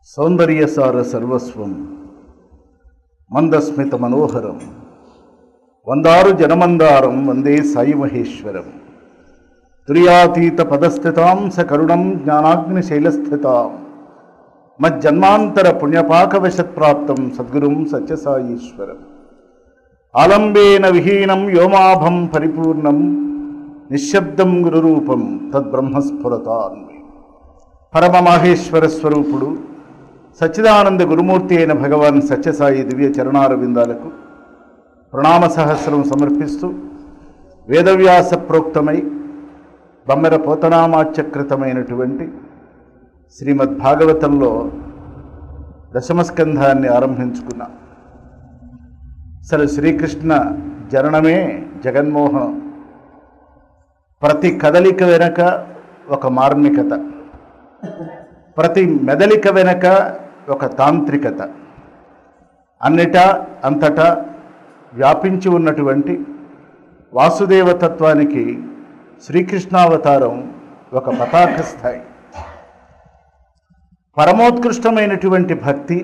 సౌందర్యసార సర్వస్వం మందస్మిత మనోహరం వందారు జనమందారం వందే సాయి మహేశ్వరం తుర్యాతీత పదస్థితాం సకరుణం జ్ఞానాగ్నిశైలస్థితాం మజ్జన్మాంతర పుణ్యపాకవశత్ప్రాప్తం సద్గురుం సత్యసాయీశ్వరం ఆలంబేన విహీనం వ్యోమాభం పరిపూర్ణం నిశ్శబ్దం గురురూపం తద్బ్రహ్మస్ఫురతాన్వి పరమమాహేశ్వర స్వరూపుడు సచ్చిదానంద గురుమూర్తి అయిన భగవాన్ సత్యసాయి దివ్య చరణారవిందాలకు ప్రణామ సహస్రం సమర్పిస్తూ వేదవ్యాస ప్రోక్తమై బమ్మెర పోతనామాచకృతమైనటువంటి శ్రీమద్భాగవతంలో దశమస్కంధాన్ని ఆరంభించుకున్నాం. అసలు శ్రీకృష్ణ జననమే జగన్మోహనం. ప్రతి కదలిక వెనక ఒక మార్మికత, ప్రతి మెదలిక వెనక ఒక తాంత్రికత, అన్నిటా అంతటా వ్యాపించి ఉన్నటువంటి వాసుదేవతత్వానికి శ్రీకృష్ణావతారం ఒక పతాక స్థాయి. పరమోత్కృష్టమైనటువంటి భక్తి,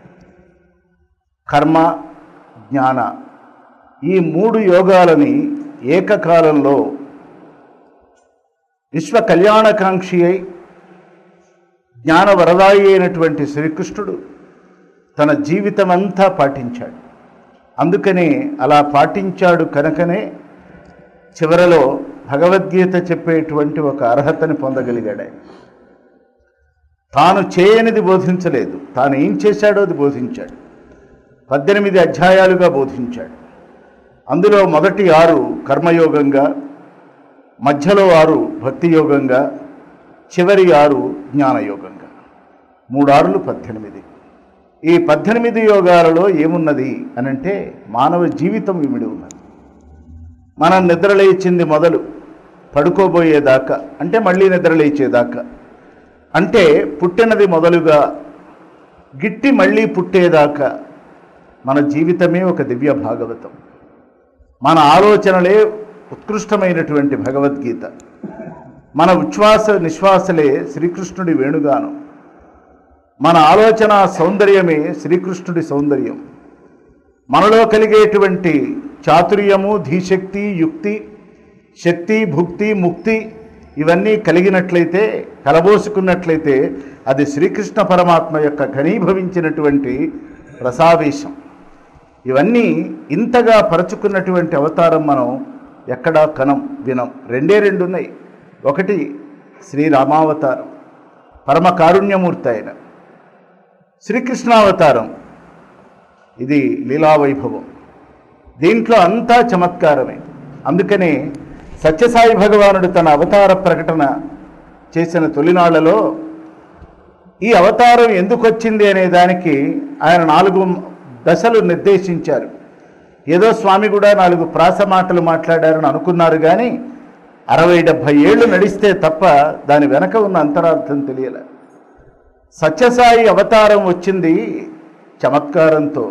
కర్మ, జ్ఞాన, ఈ మూడు యోగాలని ఏకకాలంలో విశ్వ కళ్యాణకాంక్షి అయి జ్ఞాన వరదాయి అయినటువంటి శ్రీకృష్ణుడు తన జీవితమంతా పాటించాడు. అందుకనే అలా పాటించాడు కనుకనే చివరలో భగవద్గీత చెప్పేటువంటి ఒక అర్హతని పొందగలిగాడు. తాను చేయనిది బోధించలేదు, తాను ఏం చేశాడో అది బోధించాడు. 18 అధ్యాయాలుగా బోధించాడు. అందులో మొదటి 6 కర్మయోగంగా, మధ్యలో 6 భక్తి యోగంగా, చివరి 6 జ్ఞానయోగంగా, 3 6లు 18. ఈ 18 యోగాలలో ఏమున్నది అనంటే మానవ జీవితం ఇమిడి ఉన్నది. మనం నిద్రలేచింది మొదలు పడుకోబోయేదాకా, అంటే మళ్ళీ నిద్రలేచేదాకా, అంటే పుట్టినది మొదలుగా గిట్టి మళ్ళీ పుట్టేదాకా మన జీవితమే ఒక దివ్య భాగవతం. మన ఆలోచనలే ఉత్కృష్టమైనటువంటి భగవద్గీత. మన ఉచ్ఛ్వాస నిశ్వాసలే శ్రీకృష్ణుడి వేణుగానం. మన ఆలోచన సౌందర్యమే శ్రీకృష్ణుడి సౌందర్యం. మనలో కలిగేటువంటి చాతుర్యము, ధీశక్తి, యుక్తి, శక్తి, భుక్తి, ముక్తి ఇవన్నీ కలిగినట్లయితే, కలబోసుకున్నట్లయితే అది శ్రీకృష్ణ పరమాత్మ యొక్క ఘనీభవించినటువంటి రసావేశం. ఇవన్నీ ఇంతగా పరచుకున్నటువంటి అవతారం మనం ఎక్కడా కనం వినం. 2 ఉన్నాయి. ఒకటి శ్రీరామావతారం, పరమ కారుణ్యమూర్తి ఆయన. శ్రీకృష్ణావతారం ఇది లీలావైభవం. దీంట్లో అంతా చమత్కారమే. అందుకనే సత్యసాయి భగవానుడు తన అవతార ప్రకటన చేసిన తొలినాళ్లలో ఈ అవతారం ఎందుకు వచ్చింది అనే దానికి ఆయన 4 దశలు నిర్దేశించారు. ఏదో స్వామి కూడా 4 ప్రాస మాటలు మాట్లాడారని అనుకున్నారు, కానీ 60-70 ఏళ్ళు నడిస్తే తప్ప దాని వెనక ఉన్న అంతరార్థం తెలియలే. సత్యసాయి అవతారం వచ్చింది చమత్కారంతో.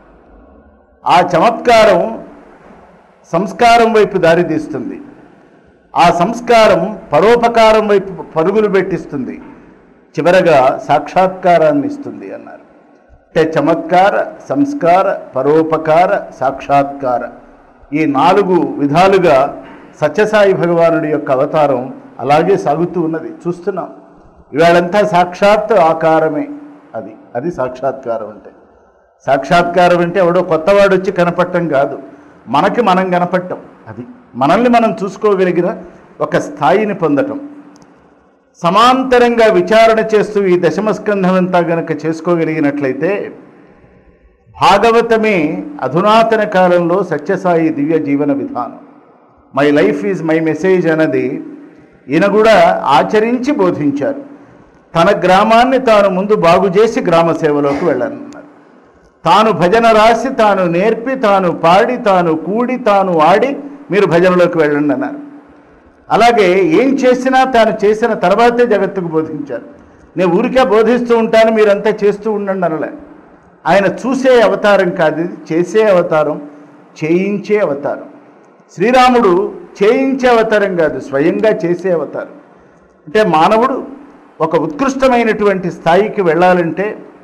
ఆ చమత్కారం సంస్కారం వైపు దారితీస్తుంది. ఆ సంస్కారం పరోపకారం వైపు పరుగులు పెట్టిస్తుంది, చివరగా సాక్షాత్కారాన్ని ఇస్తుంది అన్నారు. అంటే చమత్కార, సంస్కార, పరోపకార, సాక్షాత్కార, ఈ 4 విధాలుగా సత్యసాయి భగవానుడి యొక్క అవతారం అలాగే సాగుతూ ఉన్నది. చూస్తున్నాం ఇవాళంతా సాక్షాత్ ఆకారమే. అది సాక్షాత్కారం అంటే. సాక్షాత్కారం అంటే ఎవడో కొత్తవాడు వచ్చి కనపడటం కాదు, మనకి మనం కనపడటం. అది మనల్ని మనం చూసుకోగలిగిన ఒక స్థాయిని పొందటం. సమాంతరంగా విచారణ చేస్తూ ఈ దశమస్కంధం అంతా గనక చేసుకోగలిగినట్లయితే భాగవతమే అధునాతన కాలంలో సత్యసాయి దివ్య జీవన విధానం. My life is my message అన్నది ఈయన కూడా ఆచరించి బోధించారు. తన గ్రామాన్ని తాను ముందు బాగు చేసి గ్రామ సేవలోకి వెళ్ళాలన్నారు. తాను భజన రాసి, తాను నేర్పి, తాను పాడి, తాను కూడి, తాను ఆడి మీరు భజనలోకి వెళ్ళండి అన్నారు. అలాగే ఏం చేసినా తాను చేసిన తర్వాతే జగత్తుకు బోధించారు. నేను ఊరికే బోధిస్తూ ఉంటాను, మీరంతా చేస్తూ ఉండండి అనలే. ఆయన చూసే అవతారం కాదు, ఇది చేసే అవతారం, చేయించే అవతారం. శ్రీరాముడు చేయించే అవతారం కాదు, స్వయంగా చేసే అవతారం. అంటే మానవుడు ఒక ఉత్కృష్టమైనటువంటి స్థాయికి వెళ్ళాలంటే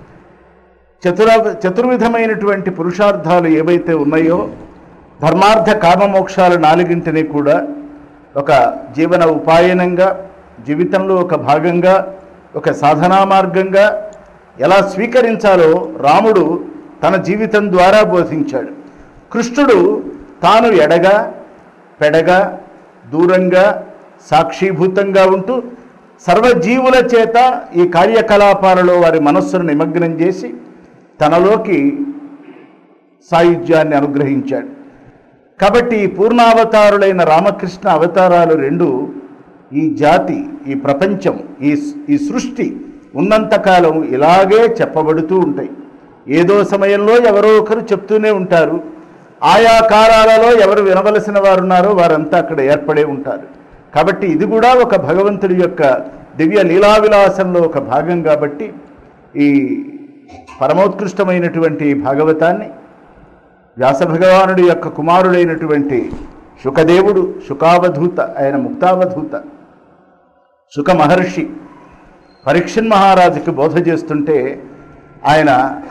చతుర్విధమైనటువంటి పురుషార్థాలు ఏవైతే ఉన్నాయో ధర్మార్థ కామమోక్షాలు నాలుగింటిని కూడా ఒక జీవన ఉపాయనంగా, జీవితంలో ఒక భాగంగా, ఒక సాధనా మార్గంగా ఎలా స్వీకరించాలో రాముడు తన జీవితం ద్వారా బోధించాడు. కృష్ణుడు తాను ఎడగా పెడగా దూరంగా సాక్షిభూతంగా ఉంటూ సర్వజీవుల చేత ఈ కార్యకలాపాలలో వారి మనస్సును నిమగ్నం చేసి తనలోకి సాయుధ్యాన్ని అనుగ్రహించాడు. కాబట్టి ఈ పూర్ణావతారులైన రామకృష్ణ అవతారాలు రెండు ఈ జాతి, ఈ ప్రపంచం, ఈ సృష్టి ఉన్నంతకాలం ఇలాగే చెప్పబడుతూ ఉంటాయి. ఏదో సమయంలో ఎవరో ఒకరు చెప్తూనే ఉంటారు. ఆయా కాలాలలో ఎవరు వినవలసిన వారు ఉన్నారో వారంతా అక్కడ ఏర్పడే ఉంటారు. కాబట్టి ఇది కూడా ఒక భగవంతుడి యొక్క దివ్య లీలావిలాసంలో ఒక భాగం. కాబట్టి ఈ పరమోత్కృష్టమైనటువంటి భాగవతాన్ని వ్యాస భగవానుడి యొక్క కుమారుడైనటువంటి శుకదేవుడు, శుకావధూత, ఆయన ముక్తావధూత శుక మహర్షి పరీక్షణ్ మహారాజుకి బోధ చేస్తుంటే ఆయన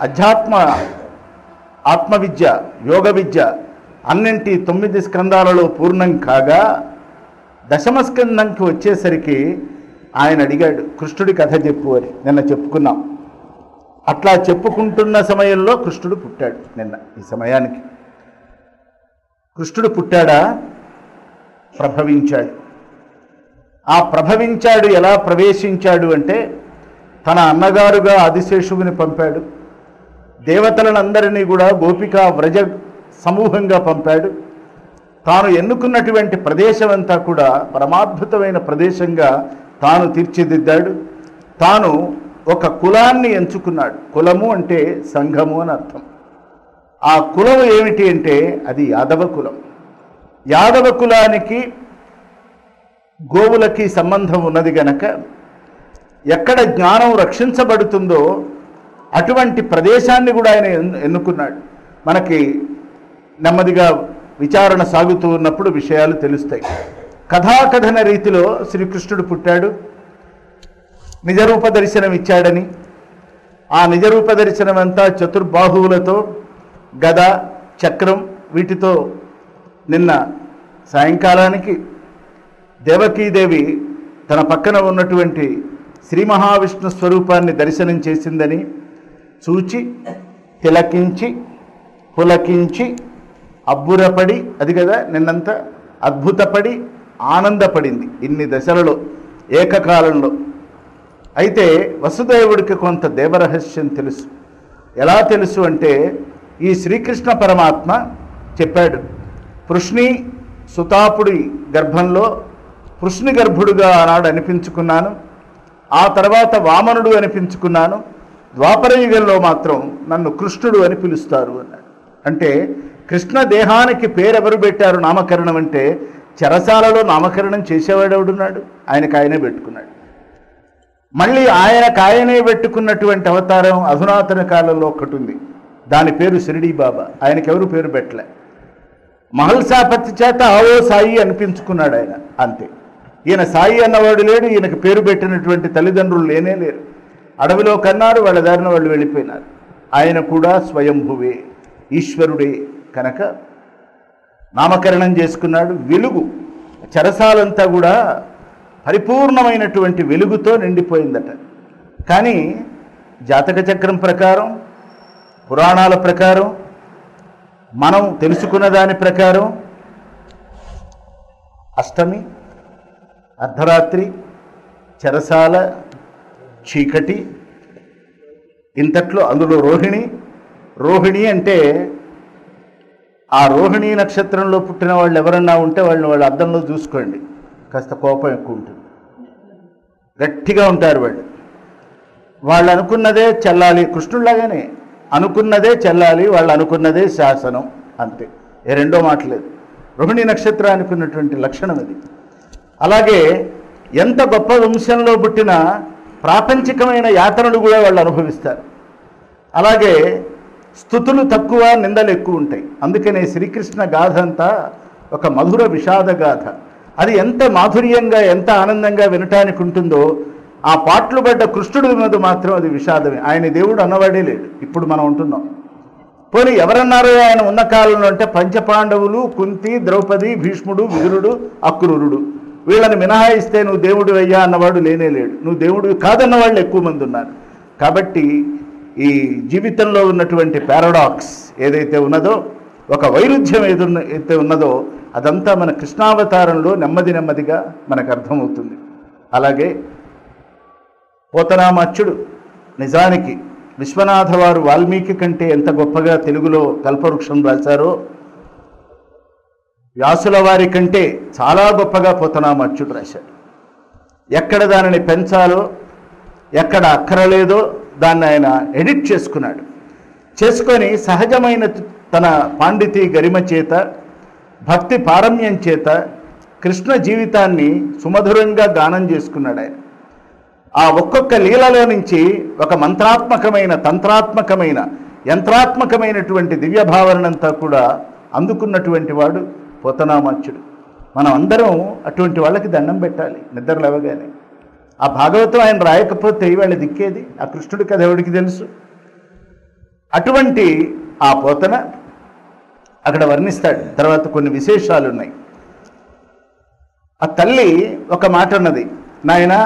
ఆత్మవిద్య, యోగ విద్య అన్నింటి 9 స్కందాలలో పూర్ణం కాగా 10వ స్కందంకి వచ్చేసరికి ఆయన అడిగాడు, కృష్ణుడి కథ చెప్పు అని. నిన్న చెప్పుకున్నాం. అట్లా చెప్పుకుంటున్న సమయంలో కృష్ణుడు పుట్టాడు. నిన్న ఈ సమయానికి కృష్ణుడు పుట్టాడా? ప్రభవించాడు. ఆ ప్రభవించాడు ఎలా ప్రవేశించాడు అంటే తన అన్నగారుగా ఆదిశేషువుని పంపాడు. దేవతలనందరినీ కూడా గోపికా వ్రజ సమూహంగా పంపాడు. తాను ఎన్నుకున్నటువంటి ప్రదేశం అంతా కూడా పరమాద్భుతమైన ప్రదేశంగా తాను తీర్చిదిద్దాడు. తాను ఒక కులాన్ని ఎంచుకున్నాడు. కులము అంటే సంఘము అని అర్థం. ఆ కులం ఏమిటి అంటే అది యాదవ కులం. యాదవ కులానికి గోవులకి సంబంధం ఉన్నది గనక ఎక్కడ జ్ఞానం రక్షించబడుతుందో అటువంటి ప్రదేశాన్ని కూడా ఆయన ఎన్నుకున్నాడు. మనకి నెమ్మదిగా విచారణ సాగుతూ ఉన్నప్పుడు విషయాలు తెలుస్తాయి. కథాకథన రీతిలో శ్రీకృష్ణుడు పుట్టాడు. నిజరూప దర్శనం ఇచ్చాడని, ఆ నిజరూప దర్శనం అంతా చతుర్బాహువులతో, గద, చక్రం వీటితో నిన్న సాయంకాలానికి దేవకీదేవి తన పక్కన ఉన్నటువంటి శ్రీ మహావిష్ణు స్వరూపాన్ని దర్శనం చేసిందని చూచి తిలకించి పులకించి అబ్బురపడి, అది కదా నిన్నంతా అద్భుతపడి ఆనందపడింది ఇన్ని దశలలో ఏకకాలంలో. అయితే వసుదేవుడికి కొంత దేవరహస్యం తెలుసు. ఎలా తెలుసు అంటే ఈ శ్రీకృష్ణ పరమాత్మ చెప్పాడు, పృష్ణి సుతాపుడి గర్భంలో పృష్ణి గర్భుడుగా ఆనాడు అనిపించుకున్నాను, ఆ తర్వాత వామనుడు అనిపించుకున్నాను, ద్వాపరయుగంలో మాత్రం నన్ను కృష్ణుడు అని పిలుస్తారు అన్నాడు. అంటే కృష్ణ దేహానికి పేరెవరు పెట్టారు నామకరణం అంటే చెరసాలలో నామకరణం చేసేవాడు ఎవడున్నాడు? ఆయనకు ఆయనే పెట్టుకున్నాడు. మళ్ళీ ఆయనకాయనే పెట్టుకున్నటువంటి అవతారం అధునాతన కాలంలో ఒకటి ఉంది. దాని పేరు షిరిడీ బాబా. ఆయనకెవరు పేరు పెట్టలే. మహల్సాపతి చేత ఆవో సాయి అనిపించుకున్నాడు ఆయన, అంతే. ఈయన సాయి అన్నవాడు లేడు, ఈయనకు పేరు పెట్టినటువంటి తల్లిదండ్రులు లేనే లేరు. అడవిలో కన్నారు, వాళ్ళ దారిన వాళ్ళు వెళ్ళిపోయినారు. ఆయన కూడా స్వయంభువే, ఈశ్వరుడే కనుక నామకరణం చేసుకున్నాడు. వెలుగు చెరసాలంతా కూడా పరిపూర్ణమైనటువంటి వెలుగుతో నిండిపోయిందట. కానీ జాతక చక్రం ప్రకారం, పురాణాల ప్రకారం, మనం తెలుసుకున్న దాని ప్రకారం అష్టమి, అర్ధరాత్రి, చెరసాల, చీకటి, ఇంతట్లో అందులో రోహిణి అంటే ఆ రోహిణీ నక్షత్రంలో పుట్టిన వాళ్ళు ఎవరన్నా ఉంటే వాళ్ళ అద్దంలో చూసుకోండి, కాస్త కోపం ఎక్కువ ఉంటుంది, గట్టిగా ఉంటారు వాళ్ళు అనుకున్నదే చెల్లాలి. కృష్ణుడిలాగానే అనుకున్నదే చెల్లాలి, వాళ్ళు అనుకున్నదే శాసనం, అంతే. ఏ రెండో మాట లేదు. రోహిణీ నక్షత్రానికి ఉన్నటువంటి లక్షణం అది. అలాగే ఎంత గొప్ప వంశంలో పుట్టిన ప్రాపంచికమైన యాతనలు కూడా వాళ్ళు అనుభవిస్తారు. అలాగే స్తుతులు తక్కువ, నిందలు ఎక్కువ ఉంటాయి. అందుకనే శ్రీకృష్ణ గాథ అంతా ఒక మధుర విషాద గాథ. అది ఎంత మాధుర్యంగా, ఎంత ఆనందంగా వినటానికి ఉంటుందో ఆ పాటలు పడ్డ కృష్ణుడి మీద మాత్రం అది విషాదమే. ఆయన దేవుడు అన్నవాడే లేడు. ఇప్పుడు మనం ఉంటున్నాం. పోనీ ఎవరన్నారో ఆయన ఉన్న కాలంలో అంటే పంచపాండవులు, కుంతి, ద్రౌపది, భీష్ముడు, విదురుడు, అక్రూరుడు, వీళ్ళని మినహాయిస్తే నువ్వు దేవుడు అయ్యా అన్నవాడు లేనే లేడు. నువ్వు దేవుడు కాదన్న వాళ్ళు ఎక్కువ మంది ఉన్నారు. కాబట్టి ఈ జీవితంలో ఉన్నటువంటి పారాడాక్స్ ఏదైతే ఉన్నదో, ఒక వైరుధ్యం ఏదైతే ఉన్నదో, అదంతా మన కృష్ణావతారంలో నెమ్మదిగా మనకు అర్థమవుతుంది. అలాగే పోతనామాచ్యుడు నిజానికి విశ్వనాథ వారు వాల్మీకి కంటే ఎంత గొప్పగా తెలుగులో కల్పవృక్షం రాశారో, వ్యాసుల వారి కంటే చాలా గొప్పగా పోతనామాచ్యుడు రాశాడు. ఎక్కడ దానిని పెంచాలో, ఎక్కడ అక్కరలేదో దాన్ని ఆయన ఎడిట్ చేసుకొని సహజమైన తన పాండితీ గరిమ చేత, భక్తి పారమ్యం చేత కృష్ణ జీవితాన్ని సుమధురంగా గానం చేసుకున్నాడు ఆయన. ఆ ఒక్కొక్క లీలలో నుంచి ఒక మంత్రాత్మకమైన, తంత్రాత్మకమైన, యంత్రాత్మకమైనటువంటి దివ్య భావనంతా కూడా అందుకున్నటువంటి వాడు పోతనామాచ్యుడు. మనం అందరం అటువంటి వాళ్ళకి దండం పెట్టాలి నిద్ర లేవగానే. ఆ భాగవతం ఆయన రాయకపోతే ఇవాళ దిక్కేది, ఆ కృష్ణుడి కథ ఎవడికి తెలుసు? అటువంటి ఆ పోతన అక్కడ వర్ణిస్తాడు. తర్వాత కొన్ని విశేషాలు ఉన్నాయి. ఆ తల్లి ఒక మాట అన్నది, నాయన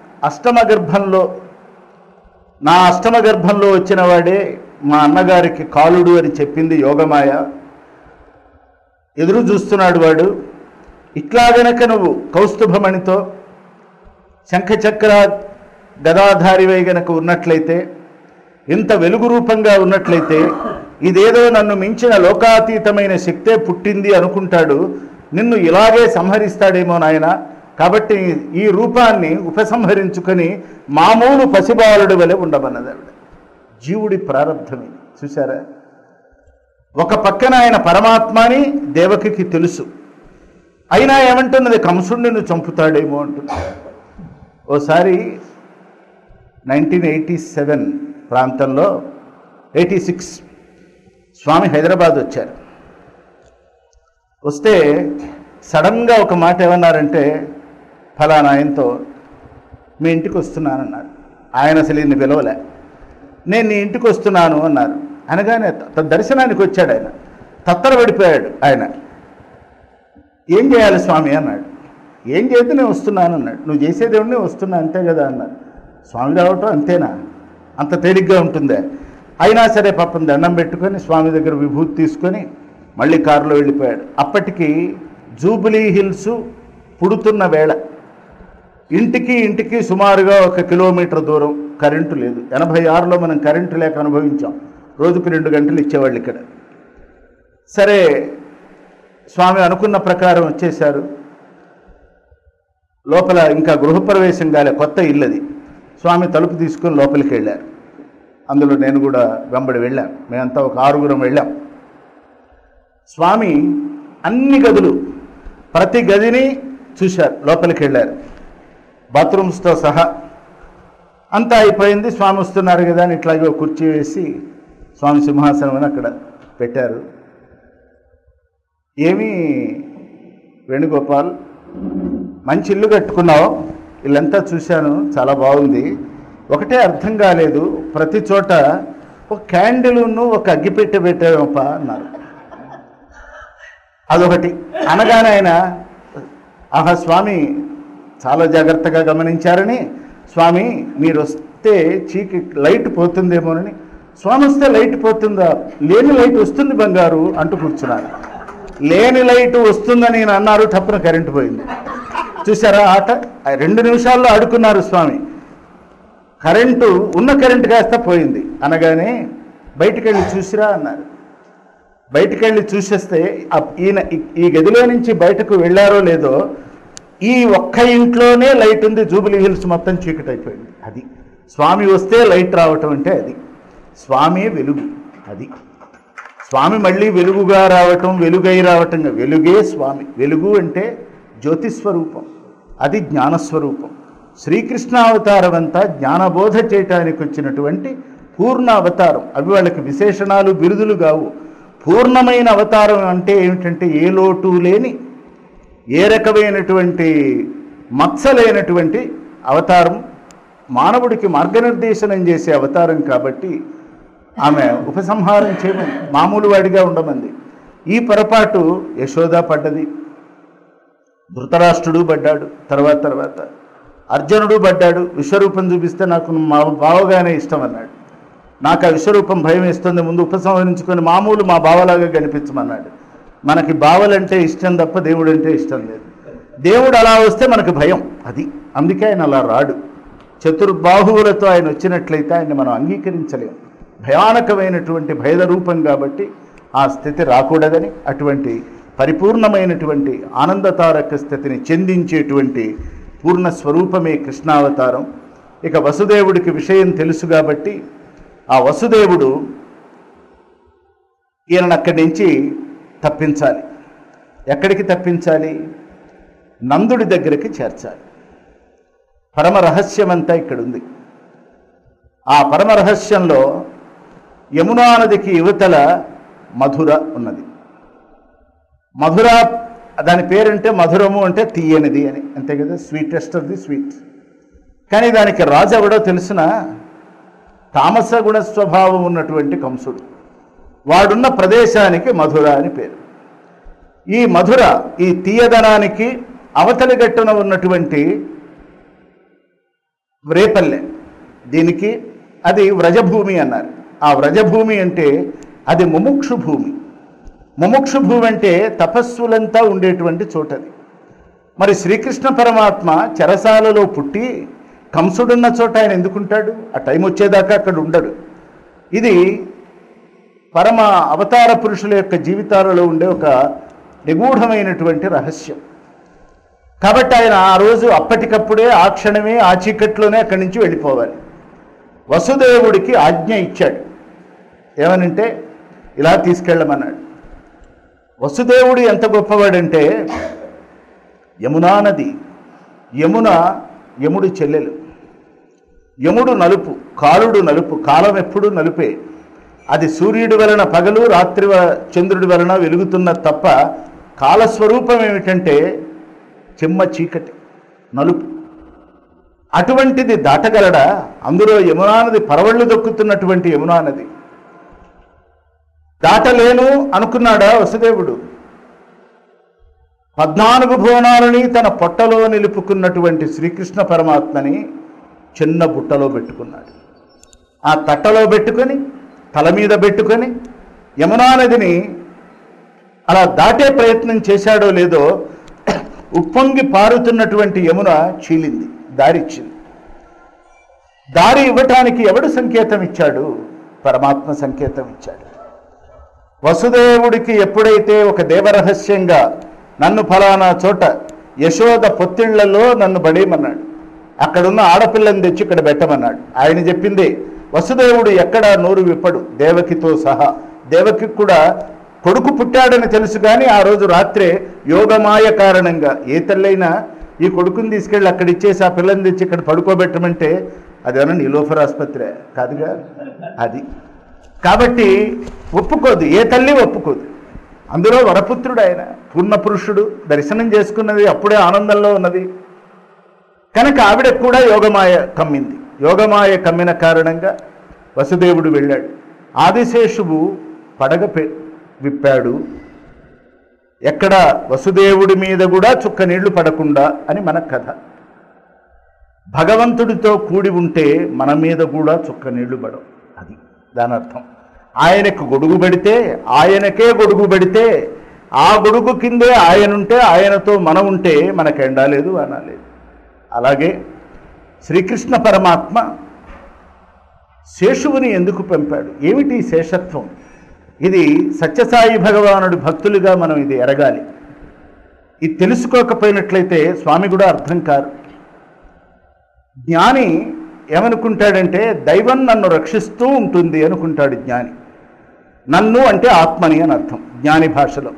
నా అష్టమ గర్భంలో వచ్చిన వాడే మా అన్నగారికి కాలుడు అని చెప్పింది యోగమాయ. ఎదురు చూస్తున్నాడు వాడు. ఇట్లా గనక నువ్వు కౌస్తుభమణితో శంఖచక్ర గదాధారివై గనక ఉన్నట్లయితే, ఇంత వెలుగు రూపంగా ఉన్నట్లయితే, ఇదేదో నన్ను మించిన లోకాతీతమైన శక్తే పుట్టింది అనుకుంటాడు, నిన్ను ఇలాగే సంహరిస్తాడేమో నాయన. కాబట్టి ఈ రూపాన్ని ఉపసంహరించుకొని మామూలు పసిబాలుడి వలె ఉండమన్నది ఆవిడ. జీవుడి ప్రారంధమే చూసారా. ఒక పక్కన ఆయన పరమాత్మని దేవకికి తెలుసు, అయినా ఏమంటున్నది, కంసుడిని నువ్వు చంపుతాడేమో అంటున్నాడు. ఓసారి 1987 ప్రాంతంలో 86 స్వామి హైదరాబాద్ వచ్చారు. వస్తే సడన్గా ఒక మాట ఏమన్నారంటే, ఫలానా ఆయనతో మీ ఇంటికి వస్తున్నానన్నారు. ఆయన అసలు ఈయన్ని పిలవలే. నేను నీ ఇంటికి వస్తున్నాను అన్నారు. అనగానే దర్శనానికి వచ్చాడు ఆయన. తత్తరపడిపోయాడు ఆయన. ఏం చేయాలి స్వామి అన్నాడు. ఏం చేస్తే నేను వస్తున్నాను అన్నాడు. నువ్వు చేసేదేవుడిని వస్తున్నా అంతే కదా అన్నారు. స్వామి రావటం అంతేనా, అంత తేలిగ్గా ఉంటుందే? అయినా సరే పాపం దండం పెట్టుకొని స్వామి దగ్గర విభూతి తీసుకొని మళ్ళీ కారులో వెళ్ళిపోయాడు. అప్పటికి జూబిలీ హిల్స్ పుడుతున్న వేళ. ఇంటికి సుమారుగా 1 కిలోమీటర్ దూరం. కరెంటు లేదు. 86లో మనం కరెంటు లేక అనుభవించాం. రోజుకు 2 గంటలు ఇచ్చేవాళ్ళు ఇక్కడ. సరే స్వామి అనుకున్న ప్రకారం వచ్చేశారు. లోపల ఇంకా గృహప్రవేశం కాలే, కొత్త ఇల్లది. స్వామి తలుపు తీసుకొని లోపలికి వెళ్ళారు. అందులో నేను కూడా వెంబడి వెళ్ళాం. మేమంతా ఒక 6గురం వెళ్ళాం. స్వామి అన్ని గదులు, ప్రతి గదిని చూశారు. లోపలికి వెళ్ళారు, బాత్రూమ్స్తో సహా అంతా అయిపోయింది. స్వామి వస్తున్నారు కదా అని ఇట్లాగే కుర్చీ వేసి స్వామి సింహాసనం అని అక్కడ పెట్టారు. ఏమీ వేణుగోపాల్, మంచి ఇల్లు కట్టుకున్నావు, ఇల్లంతా చూశాను, చాలా బాగుంది. ఒకటే అర్థం కాలేదు, ప్రతి చోట ఒక క్యాండిల్ను ఒక అగ్గిపెట్టె పెట్టావప్ప అన్నారు. అదొకటి అనగానే ఆయన, ఆహా స్వామి చాలా జాగ్రత్తగా గమనించారని, స్వామి మీరు వస్తే లైట్ పోతుందేమోనని. స్వామి వస్తే లైట్ పోతుందా? లేని లైట్ వస్తుంది బంగారు అంటూ కూర్చున్నారు. లేని లైట్ వస్తుందని నేను అన్నారు, టప్పున కరెంటు పోయింది. చూసారా ఆట? 2 నిమిషాల్లో ఆడుకున్నారు స్వామి. ఉన్న కరెంటు కాస్త పోయింది. అనగానే బయటికి వెళ్ళి చూసిరా అన్నారు. బయటికి వెళ్ళి చూసేస్తే ఈయన ఈ గదిలో నుంచి బయటకు వెళ్ళారో లేదో, ఈ ఒక్క ఇంట్లోనే లైట్ ఉంది. జూబిలీ హిల్స్ మొత్తం చీకటి అయిపోయింది. అది స్వామి వస్తే లైట్ రావటం అంటే అది. స్వామి వెలుగు. అది స్వామి మళ్ళీ వెలుగుగా రావటం, వెలుగై రావటం. వెలుగే స్వామి. వెలుగు అంటే జ్యోతిస్వరూపం, అది జ్ఞానస్వరూపం. శ్రీకృష్ణ అవతారం అంతా జ్ఞానబోధ చేయటానికి వచ్చినటువంటి పూర్ణ అవతారం. అవి వాళ్ళకి విశేషణాలు, బిరుదులు కావు. పూర్ణమైన అవతారం అంటే ఏమిటంటే ఏ లోటు లేని, ఏ రకమైనటువంటి మత్స లేనటువంటి అవతారం మానవుడికి మార్గనిర్దేశనం చేసే అవతారం కాబట్టి ఆమె ఉపసంహారం చేయమని, మామూలు వాడిగా ఉండమంది. ఈ పొరపాటు యశోద పడ్డది, ధృతరాష్ట్రుడు పడ్డాడు, తర్వాత అర్జునుడు పడ్డాడు. విశ్వరూపం చూపిస్తే నాకు మా బావగానే ఇష్టం అన్నాడు. నాకు ఆ విశ్వరూపం భయం వేస్తుంది, ముందు ఉపసంహరించుకొని మామూలు మా బావలాగా కనిపించమన్నాడు. మనకి బావలంటే ఇష్టం తప్ప దేవుడు అంటే ఇష్టం లేదు. దేవుడు అలా వస్తే మనకు భయం, అది అందుకే ఆయన అలా రాడు. చతుర్బాహువులతో ఆయన వచ్చినట్లయితే ఆయన్ని మనం అంగీకరించలేము. భయానకమైనటువంటి భేద రూపం కాబట్టి ఆ స్థితి రాకూడదని, అటువంటి పరిపూర్ణమైనటువంటి ఆనందతారక స్థితిని చెందించేటువంటి పూర్ణ స్వరూపమే కృష్ణావతారం. ఇక వసుదేవుడికి విషయం తెలుసు కాబట్టి ఆ వసుదేవుడు ఈయనను అక్కడి నుంచి తప్పించాలి. ఎక్కడికి తప్పించాలి? నందుడి దగ్గరికి చేర్చాలి. పరమ రహస్యమంతా ఇక్కడ ఉంది. ఆ పరమ రహస్యంలో యమునా నదికి యువతల మధుర ఉన్నది. మధుర దాని పేరంటే మధురము అంటే తీయనిది అని, అంతే కదా, స్వీటెస్ట్ ఆఫ్ ది స్వీట్. కానీ దానికి రాజు ఎవడో తెలుసిన, తామస గుణ స్వభావం ఉన్నటువంటి కంసుడు. వాడున్న ప్రదేశానికి మధుర అని పేరు. ఈ మధుర, ఈ తీయదనానికి అవతలి గట్టున ఉన్నటువంటి రేపల్లె, దీనికి అది వ్రజభూమి అన్నారు. ఆ వ్రజభూమి అంటే అది ముముక్షు భూమి. ముముక్షు భూమి అంటే తపస్సులంతా ఉండేటువంటి చోటది. మరి శ్రీకృష్ణ పరమాత్మ చెరసాలలో పుట్టి కంసుడున్న చోట ఆయన ఎందుకుంటాడు? ఆ టైం వచ్చేదాకా అక్కడ ఉండడు. ఇది పరమ అవతార పురుషుల యొక్క జీవితాలలో ఉండే ఒక నిగూఢమైనటువంటి రహస్యం. కాబట్టి ఆయన ఆ రోజు అప్పటికప్పుడే, ఆ క్షణమే, ఆ చీకట్లోనే అక్కడి నుంచి వెళ్ళిపోవాలి. వసుదేవుడికి ఆజ్ఞ ఇచ్చాడు. ఏమనంటే ఇలా తీసుకెళ్ళమన్నాడు. వసుదేవుడు ఎంత గొప్పవాడంటే, యమునా నది, యమున యముడి చెల్లెలు. యముడు నలుపు, కాలుడు నలుపు, కాలం ఎప్పుడూ నలుపే. అది సూర్యుడి వలన పగలు, రాత్రి చంద్రుడి వలన వెలుగుతున్న తప్ప కాలస్వరూపం ఏమిటంటే చెమ్మ చీకటి, నలుపు. అటువంటిది దాటగలడా? అందులో యమునా నది పరవళ్ళు దొక్కుతున్నటువంటి యమునా నది దాటలేను అనుకున్నాడా వసుదేవుడు? 14 భువనాలని తన పొట్టలో నిలుపుకున్నటువంటి శ్రీకృష్ణ పరమాత్మని చిన్న బుట్టలో పెట్టుకున్నాడు. ఆ తట్టలో పెట్టుకొని, తల మీద పెట్టుకొని యమునా నదిని అలా దాటే ప్రయత్నం చేశాడో లేదో, ఉప్పొంగి పారుతున్నటువంటి యమున చీలింది, దారిచ్చింది. దారి ఇవ్వటానికి ఎవడు సంకేతం ఇచ్చాడు? పరమాత్మ సంకేతం ఇచ్చాడు. వసుదేవుడికి ఎప్పుడైతే ఒక దేవరహస్యంగా నన్ను ఫలానా చోట యశోద పొత్తిళ్లలో నన్ను బడేయమన్నాడు, అక్కడున్న ఆడపిల్లని తెచ్చి ఇక్కడ పెట్టమన్నాడు. ఆయన చెప్పిందే. వసుదేవుడు ఎక్కడా నోరు విప్పడు, దేవకితో సహా. దేవకి కూడా కొడుకు పుట్టాడని తెలుసు, కానీ ఆ రోజు రాత్రే యోగమాయ కారణంగా, ఏ తల్లైనా ఈ కొడుకుని తీసుకెళ్ళి అక్కడ ఇచ్చేసి ఆ పిల్లని తెచ్చి ఇక్కడ పడుకోబెట్టమంటే అదేమన్నా నీలోఫర్ ఆసుపత్రి కాదుగా అది. కాబట్టి ఒప్పుకోదు, ఏ తల్లి ఒప్పుకోదు. అందులో వరపుత్రుడు ఆయన, పూర్ణపురుషుడు, దర్శనం చేసుకున్నది అప్పుడే ఆనందంలో ఉన్నది. కనుక ఆవిడ కూడా యోగమాయ కమ్మింది. యోగమాయ కమ్మిన కారణంగా వసుదేవుడు వెళ్ళాడు. ఆదిశేషువు పడగ విప్పాడు. ఎక్కడ? వసుదేవుడి మీద కూడా చుక్క నీళ్లు పడకుండా అని మన కథ. భగవంతుడితో కూడి ఉంటే మన మీద కూడా చుక్క నీళ్లు పడవు, అది దాని అర్థం. ఆయనకు గొడుగు పెడితే, ఆయనకే గొడుగు పెడితే, ఆ గొడుగు కిందే ఆయనుంటే, ఆయనతో మనం ఉంటే మనకు ఎండా లేదు, వాన లేదు. అలాగే శ్రీకృష్ణ పరమాత్మ శేషువుని ఎందుకు పంపాడు? ఏమిటి శేషత్వం? ఇది సత్యసాయి భగవానుడి భక్తులుగా మనం ఇది ఎరగాలి. ఇది తెలుసుకోకపోయినట్లయితే స్వామి కూడా అర్థం కారు. జ్ఞాని ఏమనుకుంటాడంటే, దైవం నన్ను రక్షిస్తూ ఉంటుంది అనుకుంటాడు జ్ఞాని. నన్ను అంటే ఆత్మని అని అర్థం జ్ఞాని భాషలో.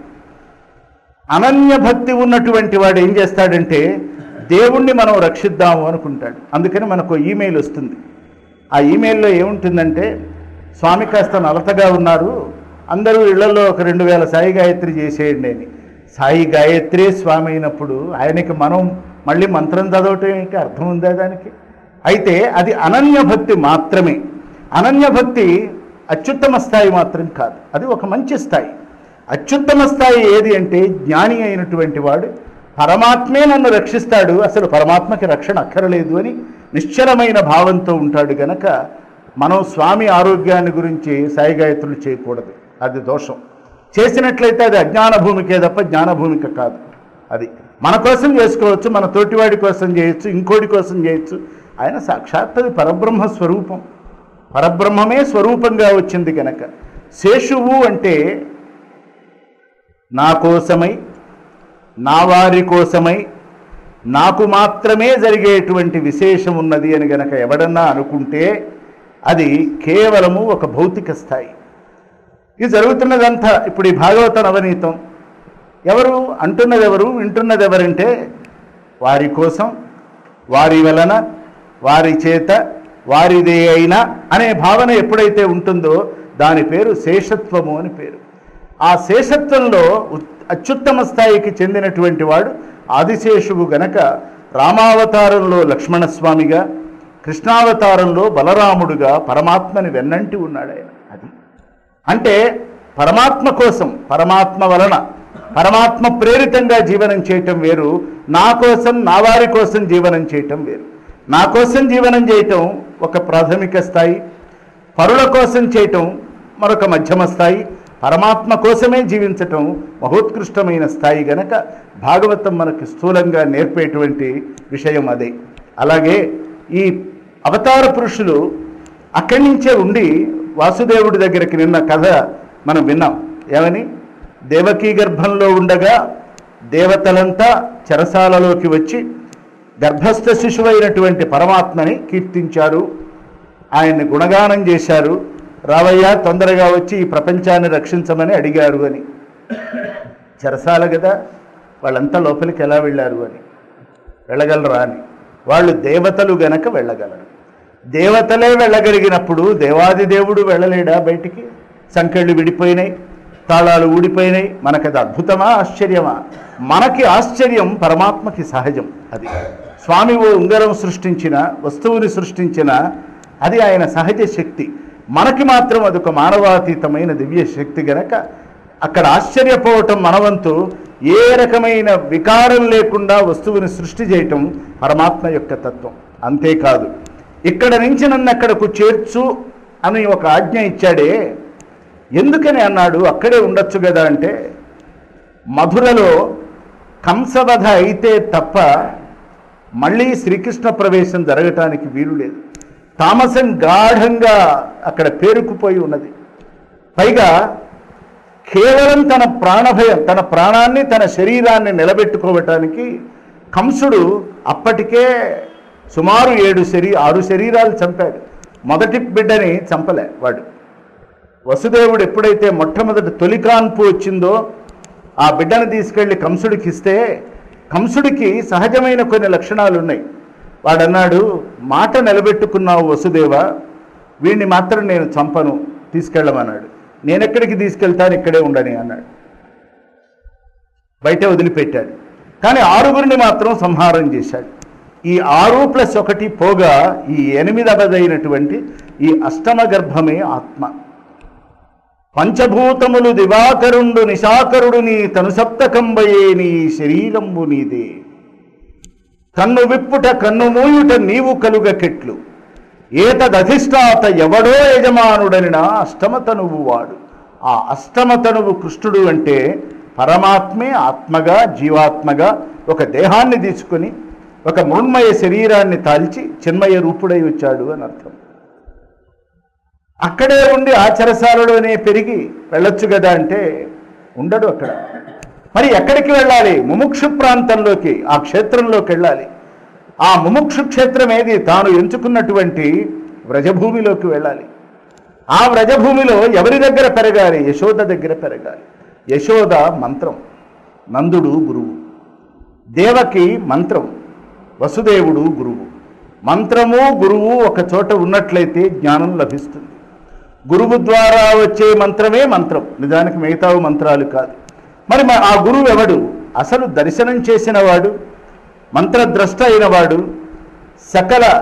అనన్య భక్తి ఉన్నటువంటి వాడు ఏం చేస్తాడంటే, దేవుణ్ణి మనం రక్షిద్దాము అనుకుంటాడు. అందుకని మనకు ఈమెయిల్ వస్తుంది. ఆ ఈమెయిల్లో ఏముంటుందంటే, స్వామి కాస్త నలతగా ఉన్నారు, అందరూ ఇళ్లలో ఒక 2000 సాయి గాయత్రి చేసేయండి అని. సాయి గాయత్రే స్వామి అయినప్పుడు ఆయనకి మనం మళ్ళీ మంత్రం చదవటం ఏంటి? అర్థం ఉందా దానికి? అయితే అది అనన్యభక్తి మాత్రమే. అనన్యభక్తి అత్యుత్తమ స్థాయి మాత్రం కాదు, అది ఒక మంచి స్థాయి. అత్యుత్తమ స్థాయి ఏది అంటే జ్ఞాని అయినటువంటి వాడు పరమాత్మే నన్ను రక్షిస్తాడు, అసలు పరమాత్మకి రక్షణ అక్కరలేదు అని నిశ్చలమైన భావంతో ఉంటాడు గనక మనం స్వామి ఆరోగ్యాన్ని గురించి సాయిగాయత్రులు చేయకూడదు, అది దోషం. చేసినట్లయితే అది అజ్ఞాన భూమికే తప్ప జ్ఞానభూమిక కాదు. అది మన కోసం చేసుకోవచ్చు, మన తోటివాడి కోసం చేయొచ్చు, ఇంకోటి కోసం చేయొచ్చు. ఆయన సాక్షాత్ అది పరబ్రహ్మ స్వరూపం, పరబ్రహ్మమే స్వరూపంగా వచ్చింది కనుక. శేషువు అంటే నా కోసమై, నా వారి కోసమై, నాకు మాత్రమే జరిగేటువంటి విశేషం ఉన్నది అని గనక ఎవడన్నా అనుకుంటే అది కేవలము ఒక భౌతిక స్థాయి. ఇది జరుగుతున్నదంతా ఇప్పుడు ఈ భాగవత నవనీతం ఎవరు అంటున్నది ఎవరు, వింటున్నది ఎవరంటే వారి కోసం, వారి వలన, వారి చేత, వారిదే అయినా అనే భావన ఎప్పుడైతే ఉంటుందో దాని పేరు శేషత్వము అని పేరు. ఆ శేషత్వంలో అత్యుత్తమ స్థాయికి చెందినటువంటి వాడు ఆదిశేషువు గనక రామావతారంలో లక్ష్మణస్వామిగా, కృష్ణావతారంలో బలరాముడుగా పరమాత్మని వెన్నంటి ఉన్నాడు ఆయన. అది అంటే పరమాత్మ కోసం, పరమాత్మ వలన, పరమాత్మ ప్రేరితంగా జీవనం చేయటం వేరు, నా కోసం, నా వారి కోసం జీవనం చేయటం వేరు. నా కోసం జీవనం చేయటం ఒక ప్రాథమిక స్థాయి, పరుల కోసం చేయటం మరొక మధ్యమ స్థాయి, పరమాత్మ కోసమే జీవించటం మహోత్కృష్టమైన స్థాయి గనక భాగవతం మనకి స్థూలంగా నేర్పేటువంటి విషయం అదే. అలాగే ఈ అవతార పురుషులు అక్కడి నుంచే ఉండి వాసుదేవుడి దగ్గరికి నిన్న కథ మనం విన్నాం. ఏమని? దేవకీ గర్భంలో ఉండగా దేవతలంతా చెరసాలలోకి వచ్చి గర్భస్థ శిశువైనటువంటి పరమాత్మని కీర్తించారు, ఆయన్ని గుణగానం చేశారు. రావయ్య తొందరగా వచ్చి ఈ ప్రపంచాన్ని రక్షించమని అడిగారు అని. చెరసాల కదా, వాళ్ళంతా లోపలికి ఎలా వెళ్ళారు అని, వెళ్ళగలరా అని. వాళ్ళు దేవతలు గనక వెళ్ళగలరు. దేవతలే వెళ్ళగలిగినప్పుడు దేవాది దేవుడు వెళ్ళలేడా బయటికి? సంకెళ్ళు విడిపోయినాయి, తాళాలు ఊడిపోయినాయి. మనకది అద్భుతమా, ఆశ్చర్యమా? మనకి ఆశ్చర్యం, పరమాత్మకి సహజం. అది స్వామి ఓ ఉంగరం సృష్టించిన, వస్తువుని సృష్టించిన, అది ఆయన సహజ శక్తి. మనకి మాత్రం అదొక మానవాతీతమైన దివ్య శక్తి గనక అక్కడ ఆశ్చర్యపోవటం మనవంతు. ఏ రకమైన వికారం లేకుండా వస్తువుని సృష్టి చేయటం పరమాత్మ యొక్క తత్వం. అంతేకాదు, ఇక్కడ నుంచి నన్ను అక్కడకు చేర్చు అని ఒక ఆజ్ఞ ఇచ్చాడే, ఎందుకని అన్నాడు? అక్కడే ఉండొచ్చు కదా అంటే, మధురలో కంసవధ అయితే తప్ప మళ్ళీ శ్రీకృష్ణ ప్రవేశం జరగటానికి వీలు లేదు. తామసం గాఢంగా అక్కడ పేరుకుపోయి ఉన్నది. పైగా కేవలం తన ప్రాణభయం, తన ప్రాణాన్ని, తన శరీరాన్ని నిలబెట్టుకోవటానికి కంసుడు అప్పటికే సుమారు 6 శరీరాలు చంపాడు. మొదటి బిడ్డని చంపలే వాడు. వసుదేవుడు ఎప్పుడైతే మొట్టమొదటి తొలికాన్పు వచ్చిందో ఆ బిడ్డను తీసుకెళ్లి కంసుడికి ఇస్తే, కంసుడికి సహజమైన కొన్ని లక్షణాలు ఉన్నాయి. వాడన్నాడు, మాట నిలబెట్టుకున్నావు వసుదేవ, వీడిని మాత్రం నేను చంపను, తీసుకెళ్ళమన్నాడు. నేనెక్కడికి తీసుకెళ్తాను, ఇక్కడే ఉండని అన్నాడు. బయట వదిలిపెట్టాడు. కానీ 6గురిని మాత్రం సంహారం చేశాడు. ఈ 6+1 పోగా ఈ 8వదైనటువంటి ఈ అష్టమ గర్భమే ఆత్మ. పంచభూతములు దివాకరుండు నిశాకరుడు నీ తనుసప్తకంబయే నీ శరీరంబు నీదే. కన్ను విప్పుట కన్ను మూయుట నీవు కలుగ కెట్లు. ఏతదధిష్టాత ఎవడో యజమానుడనిన అష్టమతనువు వాడు. ఆ అష్టమతనువు కృష్ణుడు అంటే పరమాత్మే ఆత్మగా, జీవాత్మగా ఒక దేహాన్ని తీసుకొని ఒక మృణ్మయ శరీరాన్ని తాల్చి చిన్మయ రూపుడై వచ్చాడు అని అర్థం. అక్కడే ఉండి ఆచరసాలలోనే పెరిగి వెళ్ళొచ్చు కదా అంటే ఉండడు అక్కడ. మరి ఎక్కడికి వెళ్ళాలి? ముముక్షు ప్రాంతంలోకి, ఆ క్షేత్రంలోకి వెళ్ళాలి. ఆ ముముక్షు క్షేత్రం ఏది? తాను ఎంచుకున్నటువంటి వ్రజభూమిలోకి వెళ్ళాలి. ఆ వ్రజభూమిలో ఎవరి దగ్గర పెరగాలి? యశోద దగ్గర పెరగాలి. యశోద మంత్రం, నందుడు గురువు. దేవకి మంత్రం, వసుదేవుడు గురువు. మంత్రము గురువు ఒక చోట ఉన్నట్లయితే జ్ఞానం లభిస్తుంది. గురువు ద్వారా వచ్చే మంత్రమే మంత్రం, నిజానికి మిగతావు మంత్రాలు కాదు. మరి ఆ గురువు ఎవడు? అసలు దర్శనం చేసిన వాడు, మంత్రద్రష్ట అయినవాడు, సకల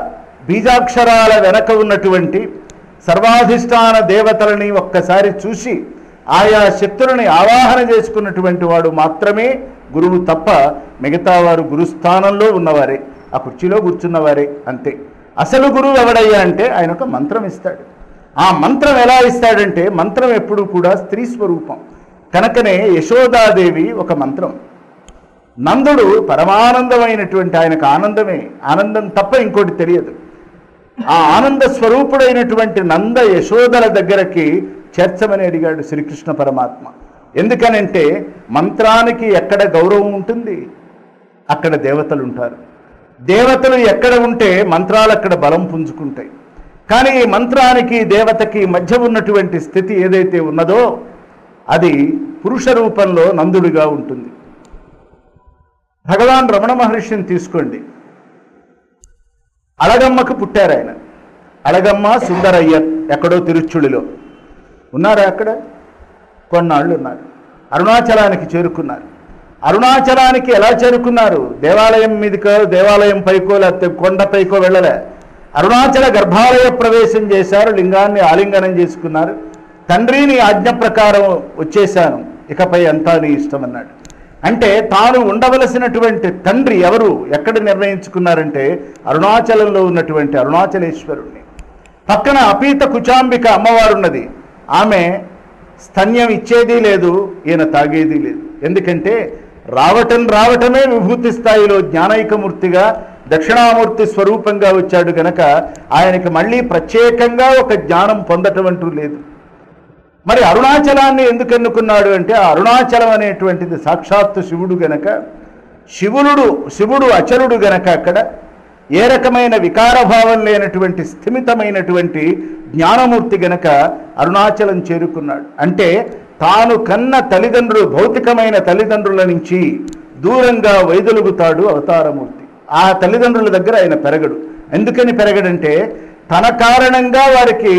బీజాక్షరాల వెనక ఉన్నటువంటి సర్వాధిష్టాన దేవతలని ఒక్కసారి చూసి ఆయా శక్తులని ఆవాహన చేసుకున్నటువంటి వాడు మాత్రమే గురువు తప్ప మిగతా వారు గురుస్థానంలో ఉన్నవారే, ఆ కుర్చీలో కూర్చున్నవారే అంతే. అసలు గురువు ఎవడయ్యా అంటే ఆయన ఒక మంత్రం ఇస్తాడు. ఆ మంత్రం ఎలా ఇస్తాడంటే మంత్రం ఎప్పుడు కూడా స్త్రీ స్వరూపం కనుకనే యశోదాదేవి ఒక మంత్రం. నందుడు పరమానందమైనటువంటి ఆయనకు ఆనందమే, ఆనందం తప్ప ఇంకోటి తెలియదు. ఆ ఆనంద స్వరూపుడైనటువంటి నంద యశోదల దగ్గరకి చేర్చమని అడిగాడు శ్రీకృష్ణ పరమాత్మ. ఎందుకనంటే మంత్రానికి ఎక్కడ గౌరవం ఉంటుంది అక్కడ దేవతలు ఉంటారు, దేవతలు ఎక్కడ ఉంటే మంత్రాలు అక్కడ బలం పుంజుకుంటాయి. కానీ ఈ మంత్రానికి దేవతకి మధ్య ఉన్నటువంటి స్థితి ఏదైతే ఉన్నదో అది పురుష రూపంలో నందుడిగా ఉంటుంది. భగవాన్ రమణ మహర్షిని తీసుకోండి. అళగమ్మకు పుట్టారు ఆయన. అళగమ్మ సుందరయ్యర్ ఎక్కడో తిరుచుడిలో ఉన్నారా? అక్కడ కొన్నాళ్ళు ఉన్నారు. అరుణాచలానికి చేరుకున్నారు. అరుణాచలానికి ఎలా చేరుకున్నారు? దేవాలయం మీదకో దేవాలయం పైకో లేకపోతే కొండపైకో వెళ్ళలే. అరుణాచల గర్భాలయ ప్రవేశం చేశారు, లింగాన్ని ఆలింగనం చేసుకున్నారు. తండ్రి నీ ఆజ్ఞ ప్రకారం వచ్చేశాను, ఇకపై అంతా నీ ఇష్టం అన్నాడు. అంటే తాను ఉండవలసినటువంటి తండ్రి ఎవరు ఎక్కడ నిర్ణయించుకున్నారంటే అరుణాచలంలో ఉన్నటువంటి అరుణాచలేశ్వరుణ్ణి. పక్కన అపీత కుచాంబిక అమ్మవారు ఉన్నది. ఆమె స్తన్యం ఇచ్చేది లేదు, ఈయన తాగేది లేదు. ఎందుకంటే రావటమే విభూతి స్థాయిలో జ్ఞానైకమూర్తిగా దక్షిణామూర్తి స్వరూపంగా వచ్చాడు కనుక ఆయనకి మళ్ళీ ప్రత్యేకంగా ఒక జ్ఞానం పొందటం అంటూ లేదు. మరి అరుణాచలాన్ని ఎందుకు ఎన్నుకున్నాడు అంటే అరుణాచలం అనేటువంటిది సాక్షాత్తు శివుడు గనక, శివుడు అచలుడు గనక అక్కడ ఏ రకమైన వికారభావం లేనటువంటి స్థిమితమైనటువంటి జ్ఞానమూర్తి గనక అరుణాచలం చేరుకున్నాడు. అంటే తాను కన్న తల్లిదండ్రులు భౌతికమైన తల్లిదండ్రుల నుంచి దూరంగా వైదొలుగుతాడు అవతారమూర్తి. ఆ తల్లిదండ్రుల దగ్గర ఆయన పెరగడు. ఎందుకని పెరగడంటే తన కారణంగా వారికి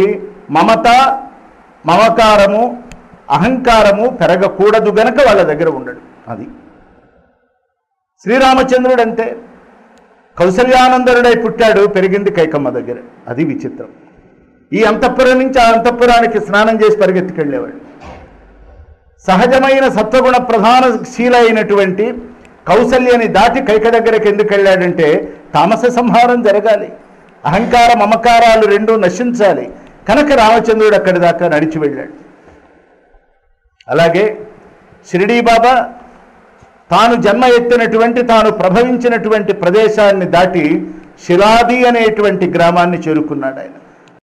మమకారము అహంకారము పెరగకూడదు గనక వాళ్ళ దగ్గర ఉండడు. అది శ్రీరామచంద్రుడు అంతే. కౌసల్యానందరుడై పుట్టాడు, పెరిగింది కైకమ్మ దగ్గర. అది విచిత్రం. ఈ అంతఃపురం నుంచి ఆ అంతఃపురానికి స్నానం చేసి పరిగెత్తుకెళ్ళేవాడు. సహజమైన సత్వగుణ ప్రధాన శీల అయినటువంటి కౌసల్యని దాటి కైక దగ్గరికి ఎందుకు వెళ్ళాడంటే తామస సంహారం జరగాలి, అహంకార మమకారాలు రెండూ నశించాలి కనుక రామచంద్రుడు అక్కడి దాకా నడిచి వెళ్ళాడు. అలాగే షిరిడీ బాబా తాను జన్మ ఎత్తినటువంటి తాను ప్రభవించినటువంటి ప్రదేశాన్ని దాటి శిలాది అనేటువంటి గ్రామాన్ని చేరుకున్నాడు ఆయన.